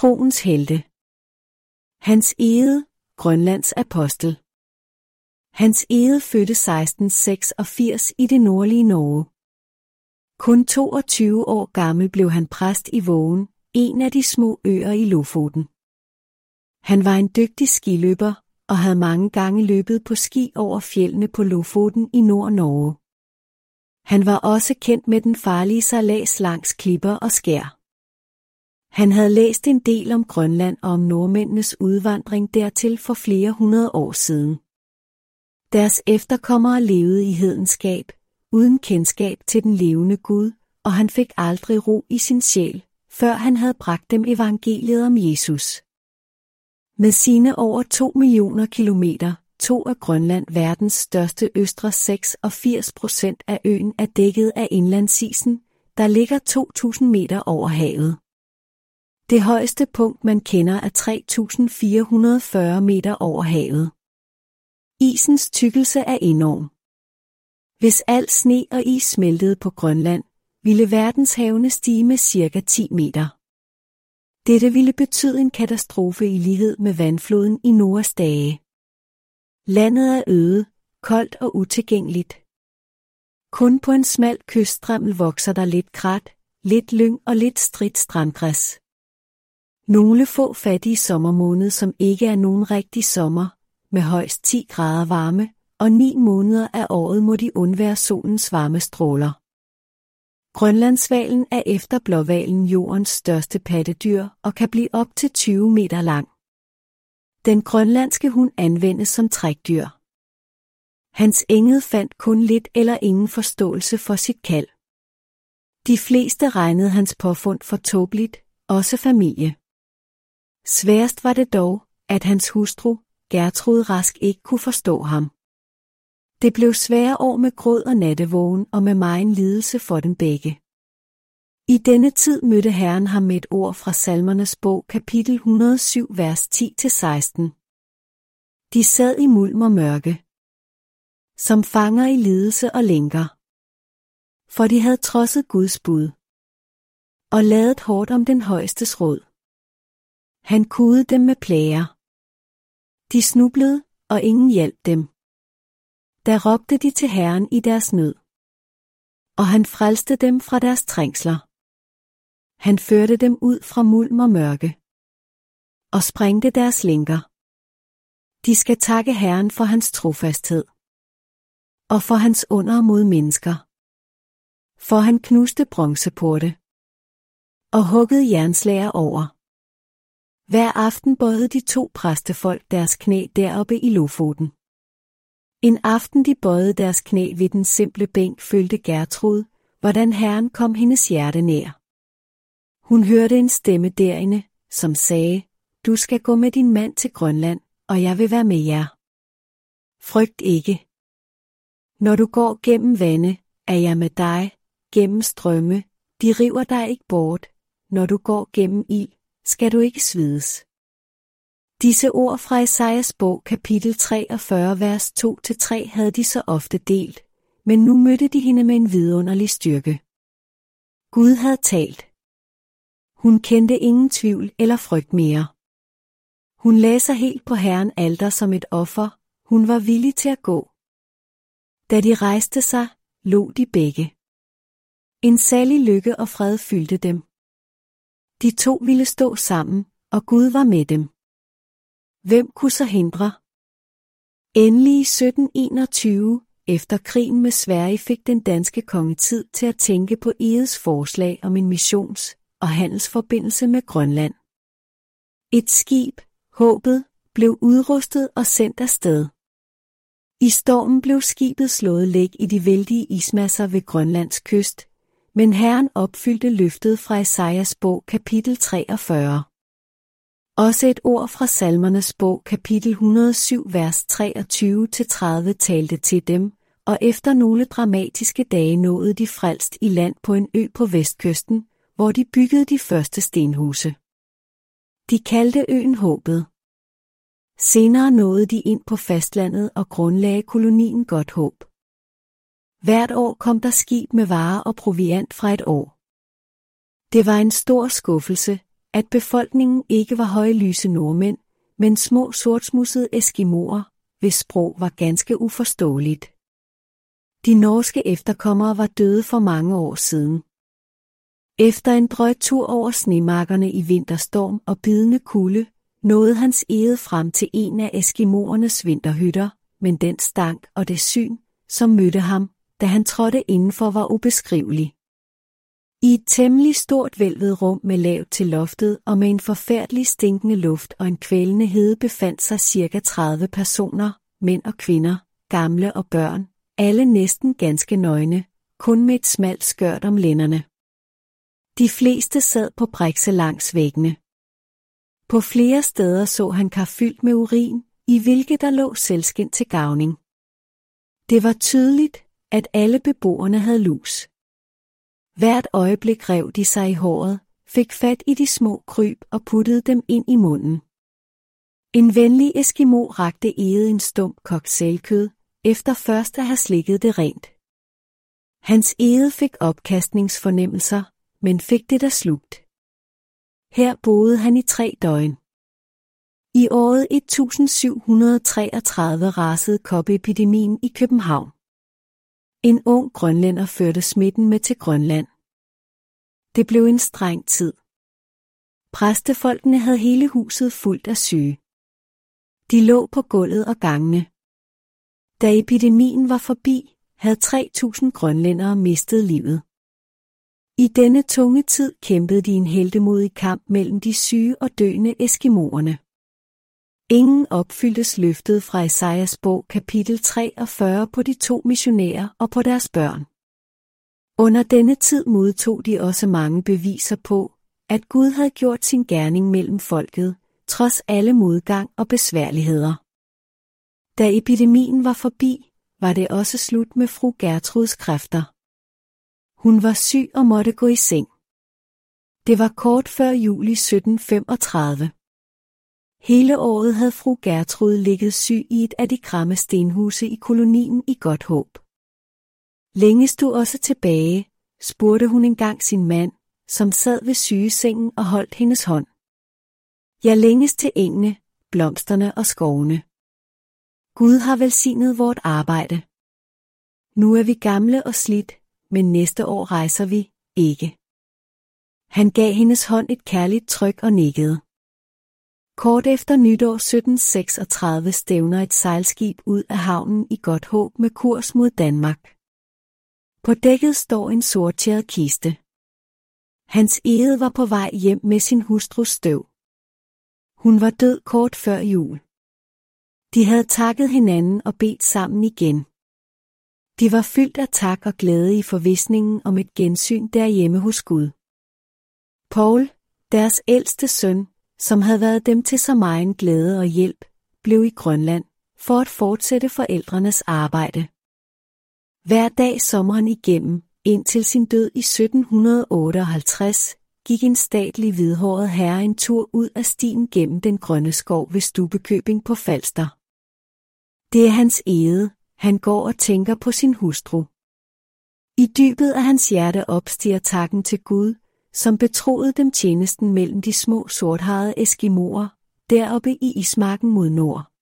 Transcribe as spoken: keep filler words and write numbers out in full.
Troens helte. Hans Egede, Grønlands apostel. Hans Egede fødte seksten seksogfirs i det nordlige Norge. Kun toogtyve år gammel blev han præst i Vågen, en af de små øer i Lofoten. Han var en dygtig skiløber og havde mange gange løbet på ski over fjeldene på Lofoten i Nord-Norge. Han var også kendt med den farlige sejlads langs klipper og skær. Han havde læst en del om Grønland og om nordmændenes udvandring dertil for flere hundrede år siden. Deres efterkommere levede i hedenskab, uden kendskab til den levende Gud, og han fik aldrig ro i sin sjæl, før han havde bragt dem evangeliet om Jesus. Med sine over to millioner kilometer, tog af Grønland verdens største østre seksogfirs procent af øen er dækket af indlandsisen, der ligger to tusind meter over havet. Det højeste punkt man kender er tre tusind fire hundrede og fyrre meter over havet. Isens tykkelse er enorm. Hvis al sne og is smeltede på Grønland, ville verdenshavene stige med cirka ti meter. Dette ville betyde en katastrofe i lighed med vandfloden i Noas dage. Landet er øde, koldt og utilgængeligt. Kun på en smal kyststrimmel vokser der lidt krat, lidt lyng og lidt stridt strandgræs. Nogle få fattige sommermåneder, som ikke er nogen rigtig sommer, med højst ti grader varme, og ni måneder af året må de undvære solens varme stråler. Grønlandshvalen er efter blåhvalen jordens største pattedyr og kan blive op til tyve meter lang. Den grønlandske hund anvendes som trækdyr. Hans engel fandt kun lidt eller ingen forståelse for sit kald. De fleste regnede hans påfund for tåbeligt, også familie. Sværest var det dog, at hans hustru, Gertrud Rask, ikke kunne forstå ham. Det blev svære år med gråd og nattevågen og med megen lidelse for dem begge. I denne tid mødte Herren ham med et ord fra Salmernes bog, kapitel et hundrede og syv, vers ti til seksten. De sad i mulm og mørke, som fanger i lidelse og lænker. For de havde trodset Guds bud og ladet hårdt om den højestes råd. Han kudede dem med plager. De snublede, og ingen hjalp dem. Da råbte de til Herren i deres nød, og han frelste dem fra deres trængsler. Han førte dem ud fra mulm og mørke, og sprængte deres lænker. De skal takke Herren for hans trofasthed, og for hans under mod mennesker. For han knuste bronzeporte, og huggede jernslager over. Hver aften bøjede de to præstefolk deres knæ deroppe i Lofoten. En aften de bøjede deres knæ ved den simple bænk, følte Gertrud, hvordan Herren kom hendes hjerte nær. Hun hørte en stemme derinde, som sagde, du skal gå med din mand til Grønland, og jeg vil være med jer. Frygt ikke. Når du går gennem vande, er jeg med dig, gennem strømme, de river dig ikke bort. Når du går gennem ild, skal du ikke svides. Disse ord fra Esajas bog, kapitel treogfyrre, vers to til tre, havde de så ofte delt, men nu mødte de hende med en vidunderlig styrke. Gud havde talt. Hun kendte ingen tvivl eller frygt mere. Hun lagde sig helt på Herren alter som et offer, hun var villig til at gå. Da de rejste sig, lå de begge. En salig lykke og fred fyldte dem. De to ville stå sammen, og Gud var med dem. Hvem kunne så hindre? Endelig i sytten enogtyve, efter krigen med Sverige, fik den danske konge tid til at tænke på Egedes forslag om en missions- og handelsforbindelse med Grønland. Et skib, Håbet, blev udrustet og sendt afsted. I stormen blev skibet slået læk i de vældige ismasser ved Grønlands kyst, men Herren opfyldte løftet fra Esajas bog, kapitel treogfyrre. Også et ord fra Salmernes bog, kapitel et hundrede og syv, vers treogtyve til tredive talte til dem, og efter nogle dramatiske dage nåede de frelst i land på en ø på vestkysten, hvor de byggede de første stenhuse. De kaldte øen Håbet. Senere nåede de ind på fastlandet og grundlagde kolonien Godt Håb. Hvert år kom der skib med varer og proviant fra et år. Det var en stor skuffelse, at befolkningen ikke var højlyse nordmænd, men små sortsmussede eskimoer, hvis sprog var ganske uforståeligt. De norske efterkommere var døde for mange år siden. Efter en drøj tur over snemarkerne i vinterstorm og bidende kulde, nåede hans ege frem til en af eskimoernes vinterhytter, men den stank og det syn, som mødte ham, da han trådte indenfor, var ubeskrivelig. I et temmelig stort hvælvet rum med lavt til loftet og med en forfærdelig stinkende luft og en kvælende hede befandt sig cirka tredive personer, mænd og kvinder, gamle og børn, alle næsten ganske nøgne, kun med et smalt skørt om lænderne. De fleste sad på brikse langs væggene. På flere steder så han kar fyldt med urin, i hvilket der lå sælskind til gavning. Det var tydeligt, at alle beboerne havde lus. Hvert øjeblik rev de sig i håret, fik fat i de små kryb og puttede dem ind i munden. En venlig eskimo rakte eget en stump kogt sælkød, efter først at have slikket det rent. Hans eget fik opkastningsfornemmelser, men fik det der slugt. Her boede han i tre døgn. I året sytten treogtredive rasede koppeepidemien i København. En ung grønlænder førte smitten med til Grønland. Det blev en streng tid. Præstefolkene havde hele huset fuldt af syge. De lå på gulvet og gangene. Da epidemien var forbi, havde tre tusind grønlændere mistet livet. I denne tunge tid kæmpede de en heltemodig kamp mellem de syge og døende eskimoerne. Ingen opfyldtes løftet fra Esajas bog kapitel treogfyrre på de to missionærer og på deres børn. Under denne tid modtog de også mange beviser på, at Gud havde gjort sin gerning mellem folket, trods alle modgang og besværligheder. Da epidemien var forbi, var det også slut med fru Gertruds kræfter. Hun var syg og måtte gå i seng. Det var kort før juli sytten femogtredive. Hele året havde fru Gertrud ligget syg i et af de kramme stenhuse i kolonien i Godthåb. Længes du også tilbage, spurgte hun engang sin mand, som sad ved sygesengen og holdt hendes hånd. Jeg længes til engene, blomsterne og skovene. Gud har velsignet vort arbejde. Nu er vi gamle og slidt, men næste år rejser vi ikke. Han gav hendes hånd et kærligt tryk og nikkede. Kort efter nytår sytten seksogtredive stævner et sejlskib ud af havnen i Godthåb med kurs mod Danmark. På dækket står en sorttjæret kiste. Hans ege var på vej hjem med sin hustrus støv. Hun var død kort før jul. De havde takket hinanden og bedt sammen igen. De var fyldt af tak og glæde i forvisningen om et gensyn derhjemme hos Gud. Paul, deres ældste søn, som havde været dem til så megen glæde og hjælp, blev i Grønland for at fortsætte forældrenes arbejde. Hver dag sommeren igennem, indtil sin død i sytten otteoghalvtreds, gik en statlig hvidhåret herre en tur ud af stien gennem den grønne skov ved Stubbekøbing på Falster. Det er hans ege, han går og tænker på sin hustru. I dybet af hans hjerte opstiger takken til Gud, som betroede dem tjenesten mellem de små sortharede eskimoer, deroppe i ismarken mod nord.